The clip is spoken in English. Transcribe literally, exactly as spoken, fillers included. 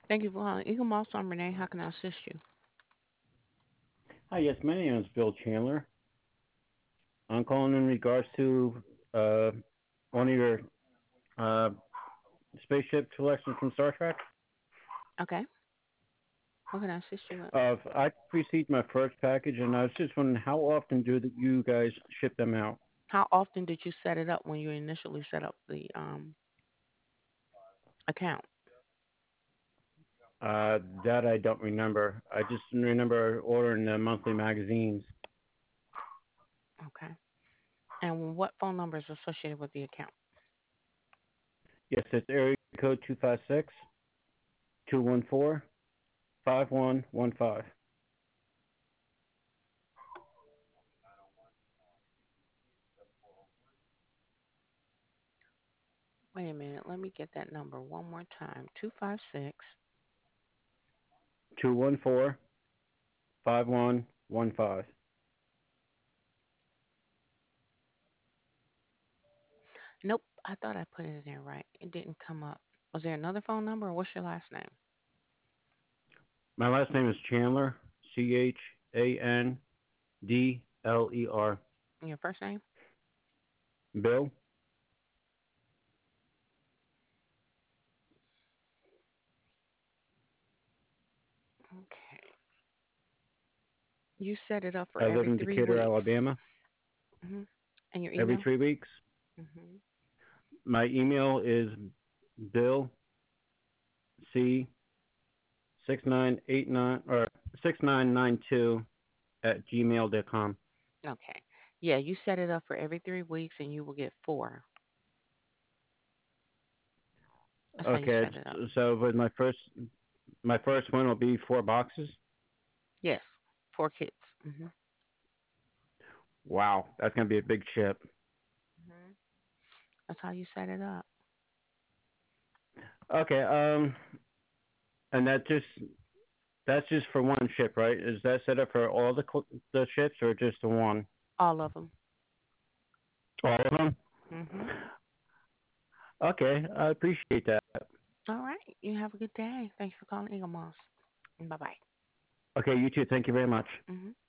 Thank you for calling Eagle Moss. I'm Renee. How can I assist you? Hi, yes, my name is Bill Chandler. I'm calling in regards to uh, one of your uh, spaceship collections from Star Trek. Okay. What can I assist you with? Uh, I received my first package, and I was just wondering how often do the, you guys ship them out? How often did you set it up when you initially set up the um account? Uh, that I don't remember. I just remember ordering the monthly magazines. Okay. And what phone number is associated with the account? Yes, it's area code two five six two one four five one one five. Wait a minute. Let me get that number one more time. Two five six. two one four five one one five. Nope. I thought I put it in there right. It didn't come up. Was there another phone number or what's your last name? My last name is Chandler, C H A N D L E R. And your first name? Bill? Okay. You set it up for I live every in three Decatur, weeks. Alabama. hmm And your Every email? three weeks. hmm My email is Bill C six nine eight nine or six nine nine two at gmail dot com. Okay. Yeah, you set it up for every three weeks and you will get four. That's how you Okay, set it up. so with my first my first one will be four boxes. Yes, four kids. hmm Wow, that's gonna be a big ship. hmm That's how you set it up. Okay, um, and that just that's just for one ship, right? Is that set up for all the cl- the ships or just the one? All of them. All of them. hmm Okay, I appreciate that. All right. You have a good day. Thanks for calling Eagle Moss. Bye bye. Okay, you too. Thank you very much. hmm